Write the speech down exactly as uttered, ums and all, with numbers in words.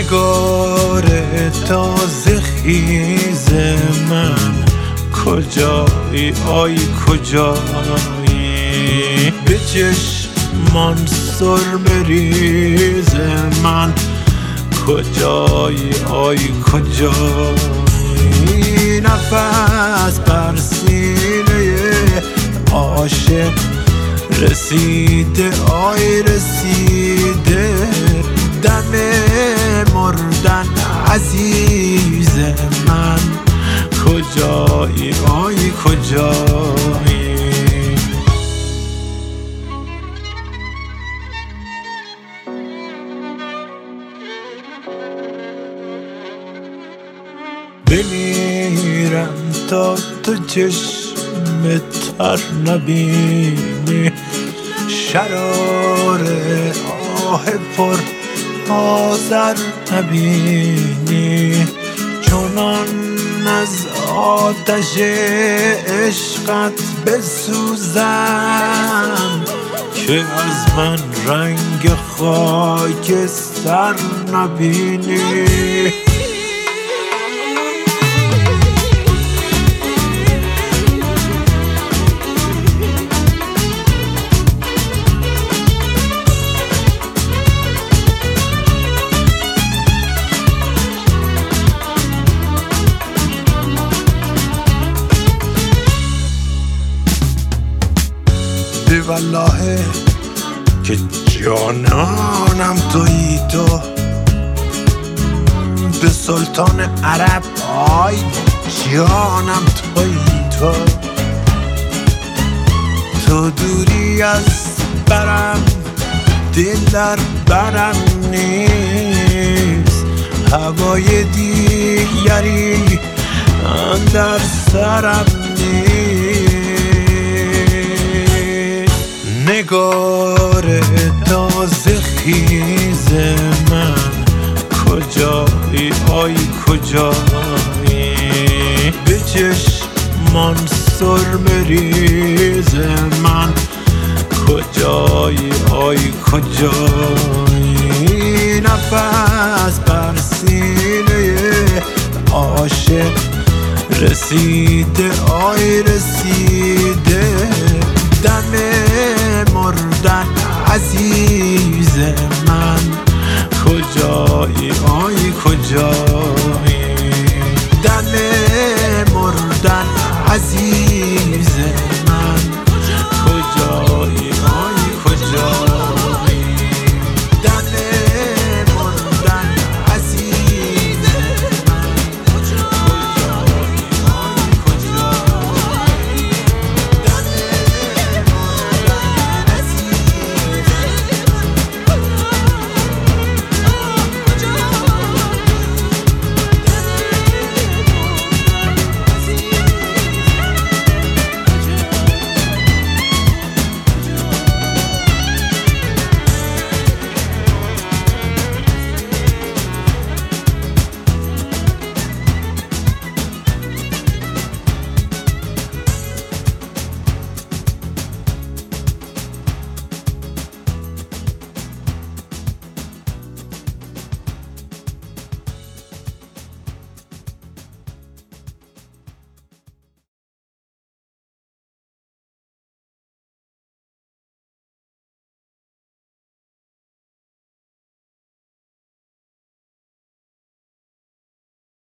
نگار تازه خیز من کجایی آی کجایی؟ به چشمان سرمه ریز من کجایی آی کجایی؟ نفس بر سینه عاشق رسیده آی رسیده، دم مردن عزیز من کجایی آی کجایی؟ بمیرم تا تو چشم تر نبینی، شرار آه پر آذر نبینی، چونان از آتش عشقت بسوزم که از من رنگ خاکستر نبینی. والله که جانانم تویی تو، به سلطان عرب آی جانم تویی تو، تو دوری از برم دل در برم نیست، هوای دیگری اندر سرم نیست. نگار تازه خیز من کجایی آی کجایی؟ به چشمان سرمه ریز من کجایی آی کجایی؟ نفس بر سینه عاشق رسیده آی رسیده، دم